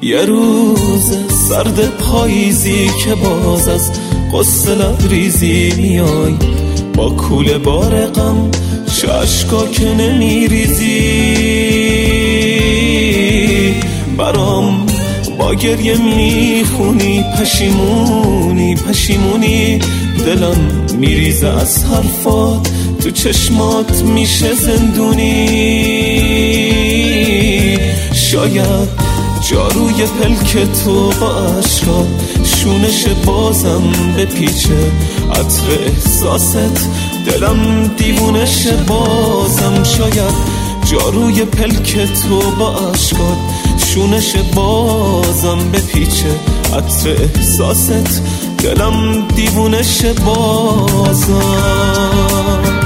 یه روز سرد پاییزی که باز از قصه لبریزی میای، با کوله بار غم چه اشکا که نمیریزی، برام با گریه میخونی پشیمونی پشیمونی، دلم میریزه از حرفات، تو چشمات میشه زندونی. شاید جاروی پلک تو با عشقا شونش بازم بپیچه، عطر احساست دلم دیوونش بازم. شاید جاروی پلک تو با عشقا شونش بازم بپیچه، عطر احساست دلم دیوونش بازم.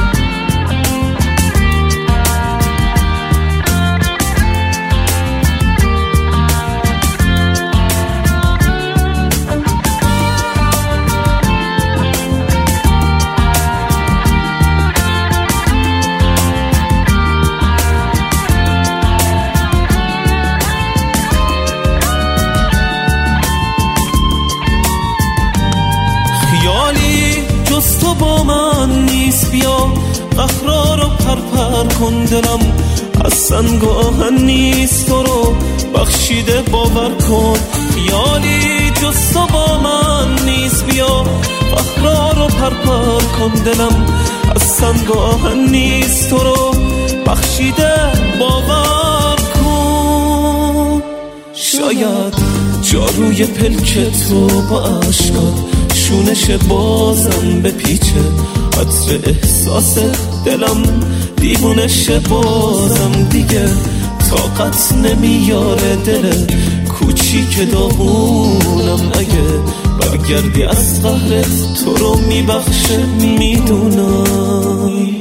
جز تو با من نیست، بیا قهرا رو پرپر کن، دلم از سنگ و آهن نیست، تو رو بخشیده باور کن. خیالی جز تو با من نیست، بیا قهرا رو پرپر کن، دلم از سنگ و آهن نیست، تو رو بخشیده باور کن. شاید جاروی پلک تو با عشقات شونش بازم بپیچه، عطر احساس دلم دیوونش بازم. دیگه طاقت نمیاره دل کوچیک داغونم، اگه برگردی از قهرت تو رو میبخشه میدونم.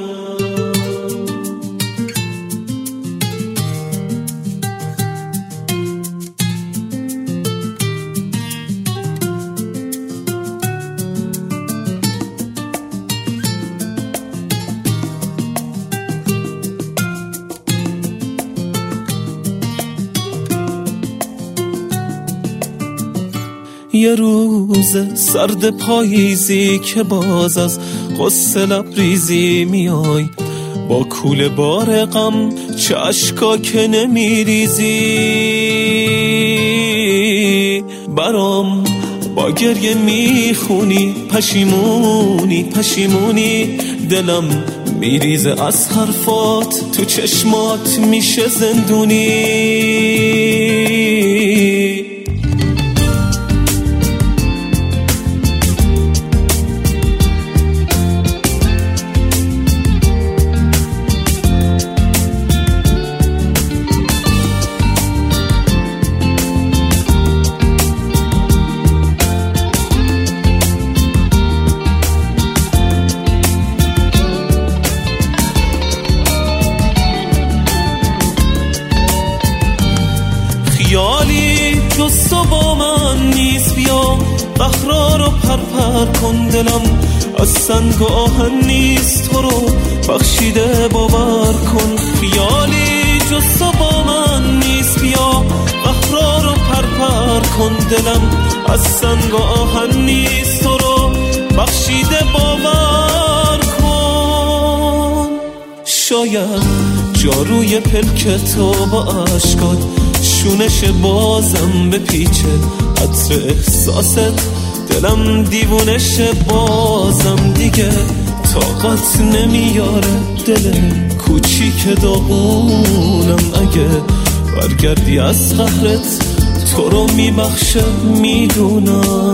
یه روز سرد پاییزی که باز از قصه لبریزی میای، با کوله بار غم چه اشکا که نمیریزی، برام با گریه میخونی پشیمونی پشیمونی، دلم میریزه از حرفات، تو چشمات میشه زندونی. خیالی جز تو با من نیست، بیا قهرا رو پرپر کن، دلم از سنگ و آهن نیست، تو رو بخشیده باور کن. خیالی جز تو با من نیست، بیا قهرا رو پرپر کن، دلم از سنگ و آهن نیست، تو رو بخشیده باور کن. شاید جاروی پلک تو با عشقات شونش بازم بپیچه، عطر احساست دلم دیوونش بازم. دیگه طاقت نمیاره دل کوچیک داغونم، اگه برگردی از قهرت تو رو میبخشه میدونم.